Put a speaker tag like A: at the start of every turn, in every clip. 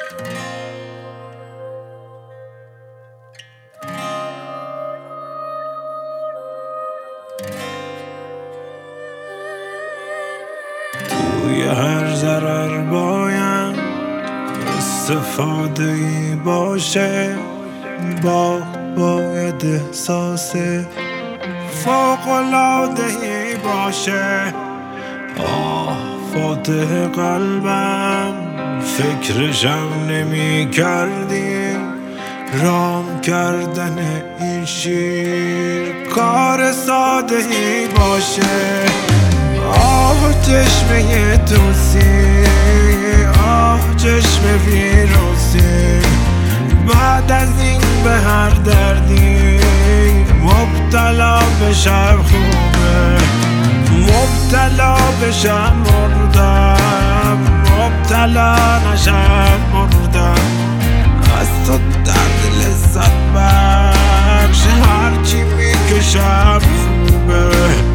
A: توی هر ضرر باید استفاده ای باشه، باید احساس فوق‌العاده ای باشه. فاتح قلبم فکرشم نمی کردی، رام کردن این شیر کار ساده ای باشه. چشمه توسی، چشم ویروسی، بعد از این به هر دردی مبتلا بشم خوبه، مبتلا بشم مردم، مبتلا نشم مردم. از تو درد لذت بخش هرچی میکشم خوبه.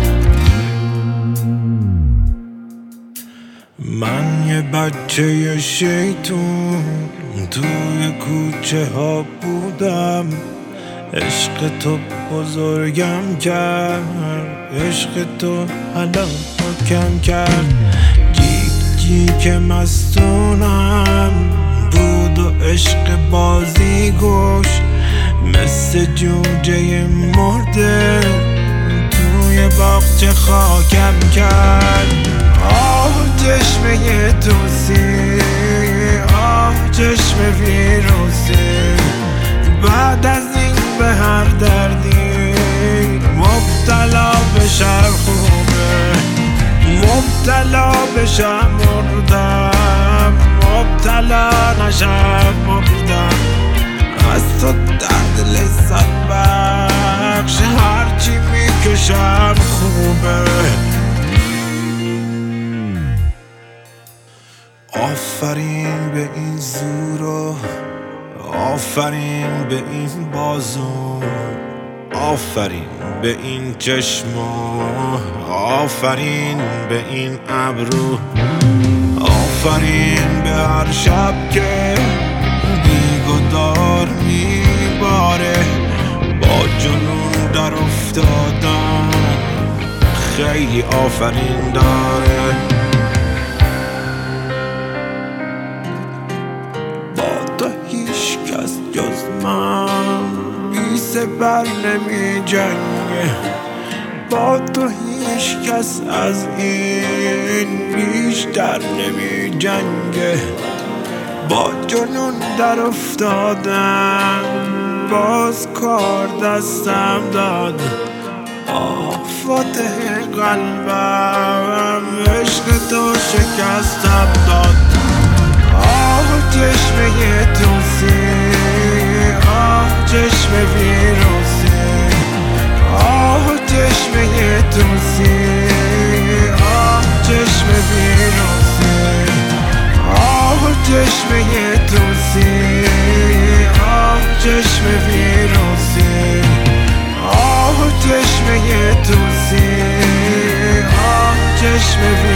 A: من یه بچه شیطون توی کوچه ها بودم، عشق تو بزرگم کرد، عشق تو هلاکم کرد. که مستونم بود و عشق بازی گوش، مثل جوجه مرده توی باغچه خاکم کرد. چشمه توسی، چشم ویروسی، بعد از این به هر دردی مبتلا بشم خوبه، مبتلا بشم مردم، مبتلا نشم مردم. از تو درد لذت بخش هرچی میکشم خوبه. آفرین به این زورو، آفرین به این بازو، آفرین به این چشمو، آفرین به این ابرو، آفرین به هر شب که بیگدار میباره. با جنون در افتادم خیلی آفرین داره. جز من بی سپر نمی جنگه، با تو هیچ کس از این بیشتر نمی جنگه. با جنون در افتادم باز کار دستم داد. فاتح قلبم عشق تو شکستم داد. چشمه توسی، چشم ویروسی، چشمه توسی، چشم ویروسی، چشمه توسی، چشم ویروسی، چشمه توسی، چشم ویروسی.